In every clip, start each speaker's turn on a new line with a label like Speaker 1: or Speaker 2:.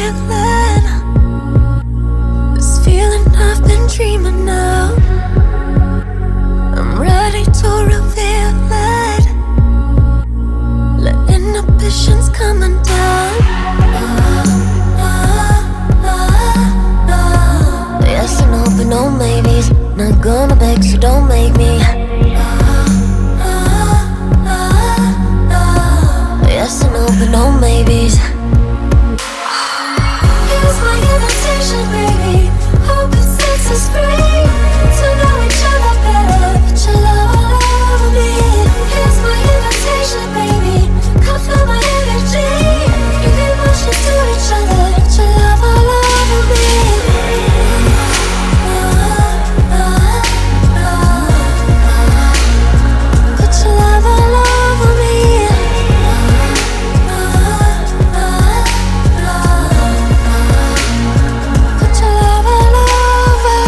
Speaker 1: feeling, this feeling I've been dreaming of. I'm ready to reveal it. Let inhibitions come undone. Yes and no, but no maybes. Not gonna beg, so don't make me. Yes and no, but no maybes. Here's my invitation, baby. Hope it sets us free to know each other better. Put your love all over me. Here's my invitation, baby. Come feel my energy. Give emotions to each other. Put your love all over me. Put your love all over me. Put your love all over.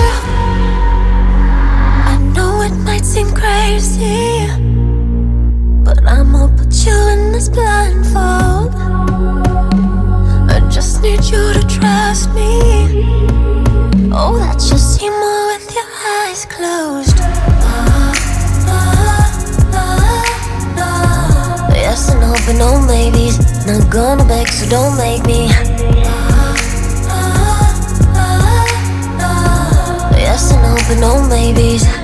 Speaker 1: I know it might seem crazy, but I'ma put you in this blindfold. I just need you to trust me. Oh, that you see more with your eyes closed. Yes and no, but no maybes. Not gonna beg, so don't make me. Yes and no, but no maybes.